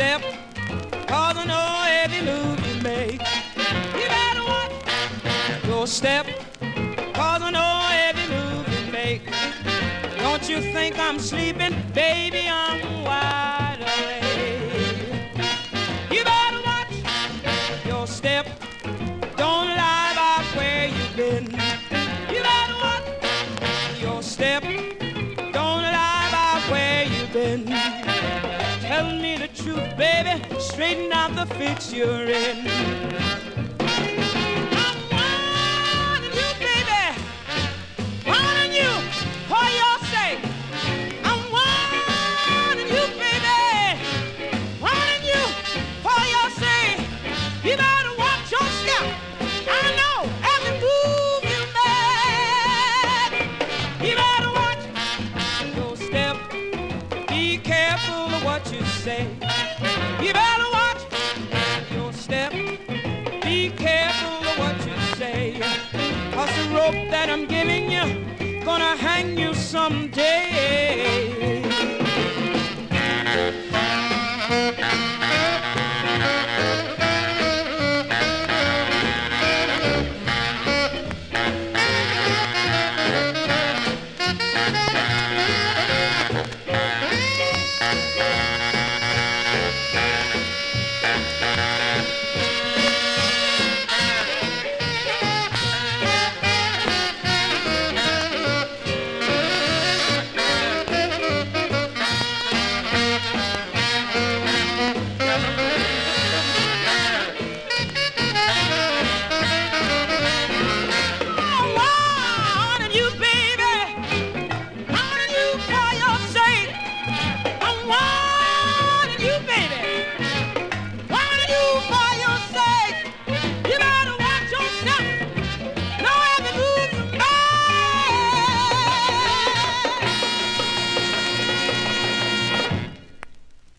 step, 'cause I know every move you make. You better watch your step, 'cause I know every move you make. Don't you think I'm sleeping, baby, I'm wide awake. You better watch your step, don't lie about where you've been. You better watch your step, don't lie about where you've been. Tell me the truth, baby, straighten out the fix you're in. I'm warning you, baby, warning you for your sake. I'm warning you, baby, warning you for your sake. You better watch your step. I know every move you make. You better watch your step. Be careful of what you say. You better watch your step. Be careful of what you say. 'Cause the rope that I'm giving you gonna hang you someday.